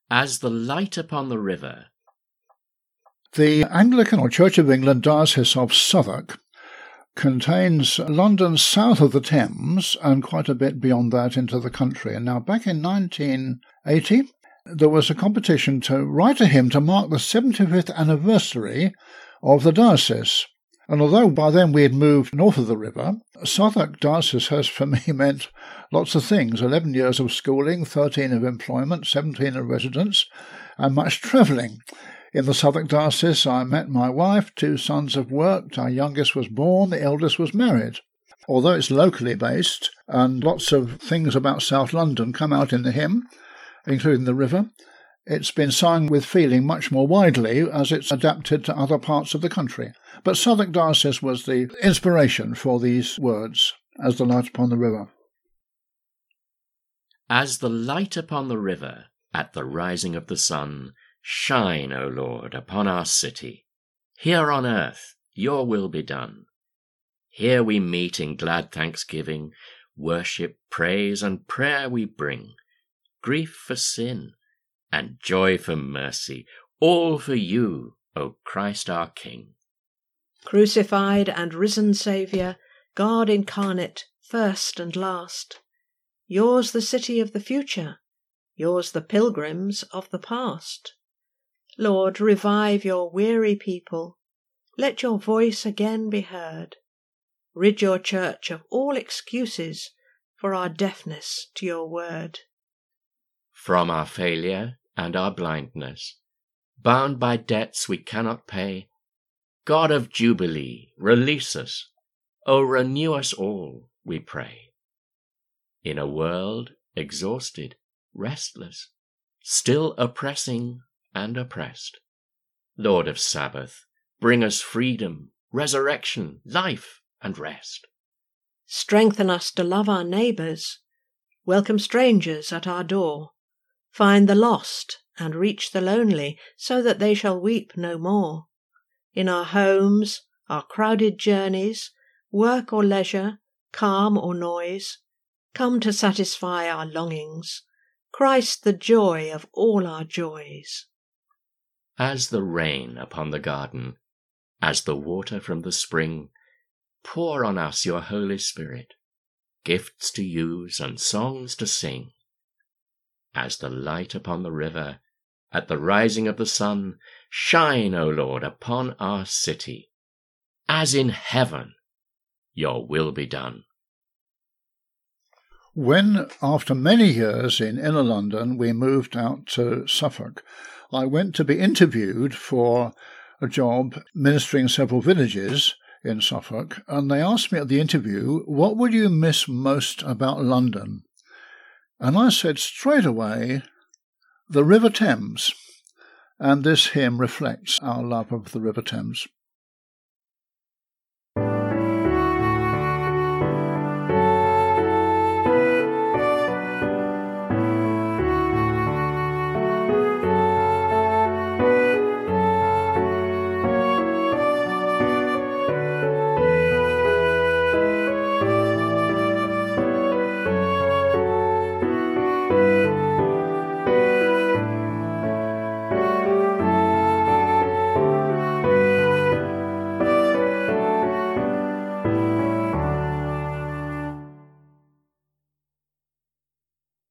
As the light upon the river. The Anglican or Church of England Diocese of Southwark contains London south of the Thames and quite a bit beyond that into the country. And now back in 1980, there was a competition to write a hymn to mark the 75th anniversary of the diocese. And although by then we had moved north of the river, Southwark Diocese has for me meant lots of things. 11 years of schooling, 13 of employment, 17 of residence, and much travelling. In the Southwark Diocese, I met my wife, 2 sons have worked, our youngest was born, the eldest was married. Although it's locally based, and lots of things about South London come out in the hymn, including the river, it's been sung with feeling much more widely as it's adapted to other parts of the country. But Southwark Diocese was the inspiration for these words, as the light upon the river. As the light upon the river at the rising of the sun, shine, O Lord, upon our city. Here on earth your will be done. Here we meet in glad thanksgiving, worship, praise, and prayer we bring, grief for sin, and joy for mercy, all for you, O Christ our King. Crucified and risen Saviour, God incarnate, first and last, yours the city of the future, yours the pilgrims of the past. Lord, revive your weary people, let your voice again be heard. Rid your church of all excuses for our deafness to your word. From our failure and our blindness, bound by debts we cannot pay, God of Jubilee, release us, O renew us all, we pray. In a world exhausted, restless, still oppressing and oppressed, Lord of Sabbath, bring us freedom, resurrection, life, and rest. Strengthen us to love our neighbours, welcome strangers at our door, find the lost and reach the lonely, so that they shall weep no more. In our homes, our crowded journeys, work or leisure, calm or noise, come to satisfy our longings, Christ the joy of all our joys. As the rain upon the garden, as the water from the spring, pour on us your Holy Spirit, gifts to use and songs to sing. As the light upon the river, at the rising of the sun, shine, O Lord, upon our city. As in heaven, your will be done. When, after many years in inner London, we moved out to Suffolk, I went to be interviewed for a job ministering several villages in Suffolk, and they asked me at the interview, what would you miss most about London? And I said straight away, the River Thames. And this hymn reflects our love of the River Thames.